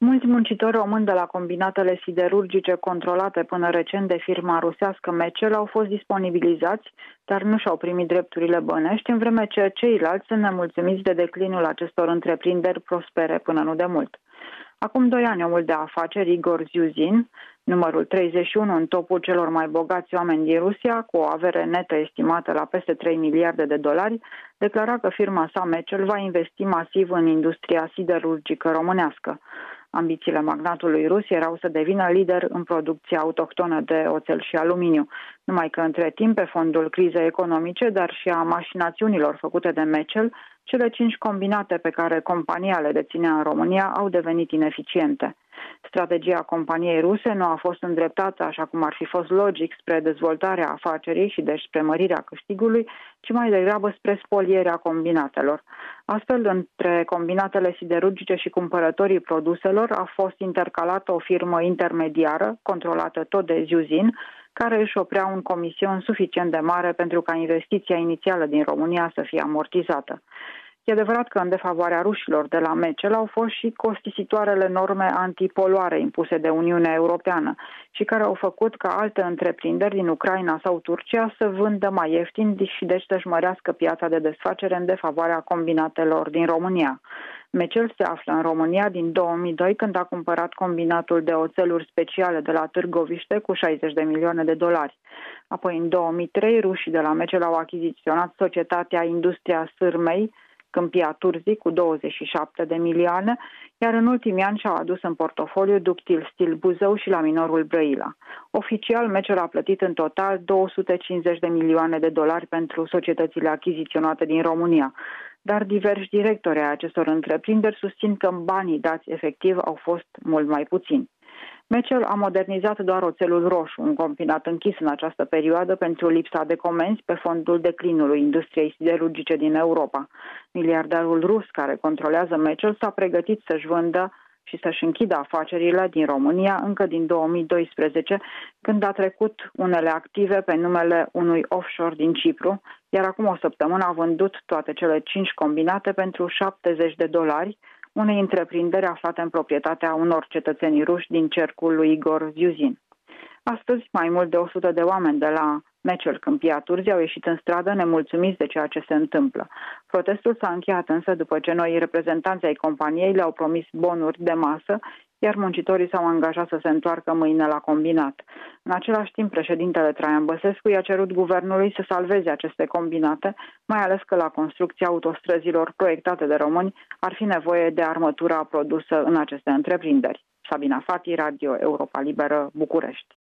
Mulți muncitori români de la combinatele siderurgice controlate până recent de firma rusească Mecel au fost disponibilizați, dar nu și-au primit drepturile bănești, în vreme ce ceilalți sunt nemulțumiți de declinul acestor întreprinderi prospere până nu de mult. Acum 2 ani, omul de afaceri Igor Zyuzin, numărul 31 în topul celor mai bogați oameni din Rusia, cu o avere netă estimată la peste 3 miliarde de dolari, declara că firma sa Mecel va investi masiv în industria siderurgică românească. Ambițiile magnatului rus erau să devină lider în producția autohtonă de oțel și aluminiu, numai că între timp, pe fondul crizei economice, dar și a mașinațiunilor făcute de Mecel, cele 5 combinate pe care compania le deținea în România au devenit ineficiente. Strategia companiei ruse nu a fost îndreptată, așa cum ar fi fost logic, spre dezvoltarea afacerii și deci spre mărirea câștigului, ci mai degrabă spre spolierea combinatelor. Astfel, între combinatele siderurgice și cumpărătorii produselor a fost intercalată o firmă intermediară, controlată tot de Zyuzin, care își oprea un comision suficient de mare pentru ca investiția inițială din România să fie amortizată. E adevărat că în defavoarea rușilor de la Mecel au fost și costisitoarele norme antipoluare impuse de Uniunea Europeană și care au făcut ca alte întreprinderi din Ucraina sau Turcia să vândă mai ieftin și deci să-și mărească piața de desfacere în defavoarea combinatelor din România. Mecel se află în România din 2002, când a cumpărat combinatul de oțeluri speciale de la Târgoviște cu 60 de milioane de dolari. Apoi, în 2003, rușii de la Mecel au achiziționat societatea Industria Sârmei, Câmpia Turzii, cu 27 de milioane, iar în ultimii ani și-au adus în portofoliu Ductil Stil Buzău și Laminorul Brăila. Oficial, Mecel a plătit în total 250 de milioane de dolari pentru societățile achiziționate din România, dar diversi directori ai acestor întreprinderi susțin că banii dați efectiv au fost mult mai puțini. Mecel a modernizat doar oțelul roșu, un combinat închis în această perioadă pentru lipsa de comenzi pe fondul declinului industriei siderurgice din Europa. Miliardarul rus care controlează Mecel s-a pregătit să-și vândă și să-și închidă afacerile din România încă din 2012, când a trecut unele active pe numele unui offshore din Cipru, iar acum o săptămână a vândut toate cele 5 combinate pentru 70 de dolari, unei întreprinderi aflate în proprietatea unor cetățeni ruși din cercul lui Igor Zyuzin. Astăzi, mai mult de 100 de oameni de la Mecel Câmpia Turzii au ieșit în stradă nemulțumiți de ceea ce se întâmplă. Protestul s-a încheiat însă după ce noi reprezentanții ai companiei le-au promis bonuri de masă, iar muncitorii s-au angajat să se întoarcă mâine la combinat. În același timp, președintele Traian Băsescu i-a cerut guvernului să salveze aceste combinate, mai ales că la construcția autostrăzilor proiectate de români ar fi nevoie de armătura produsă în aceste întreprinderi. Sabina Fati, Radio Europa Liberă, București.